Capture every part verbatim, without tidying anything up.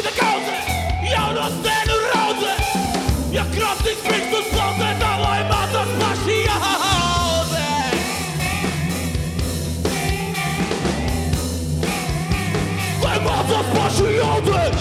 the cozy. Ja dostanę rozę. Jak krasny śmiech to sądzę, dawaj ma to spaści jadę. Dawaj ma to spaści jadę.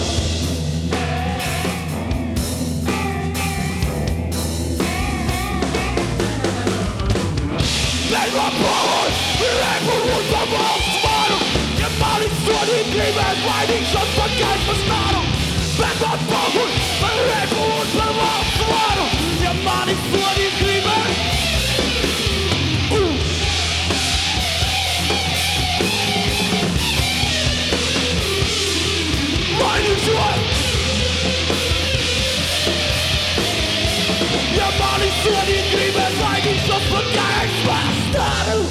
Let my power, everyone from all tomorrow. Your body's sweaty, dreaming, fighting, just forget for startle. Let my power, everyone from all tomorrow. Your body's sweaty, dreaming. Ooh. Mind is right. Your body's sweaty, dreaming, fighting, just forget for startle.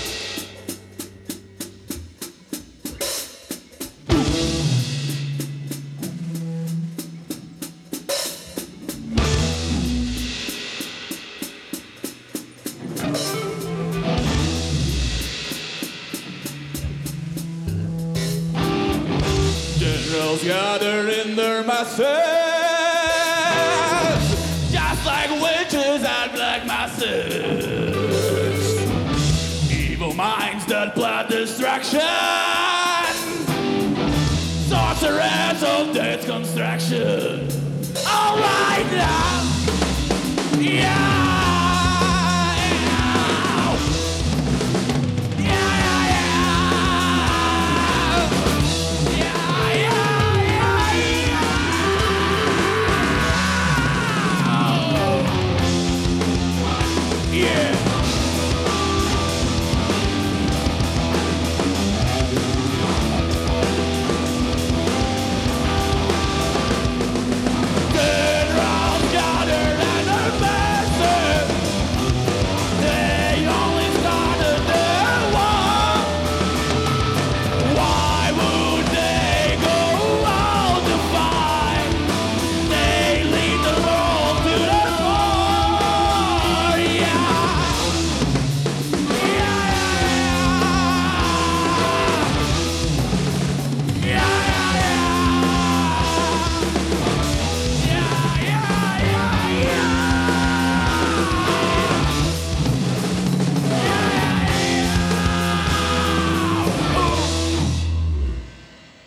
Generals gather in their masses, just like witches and black masses. Evil minds that plot destruction, sorcerers of death's construction. All right now.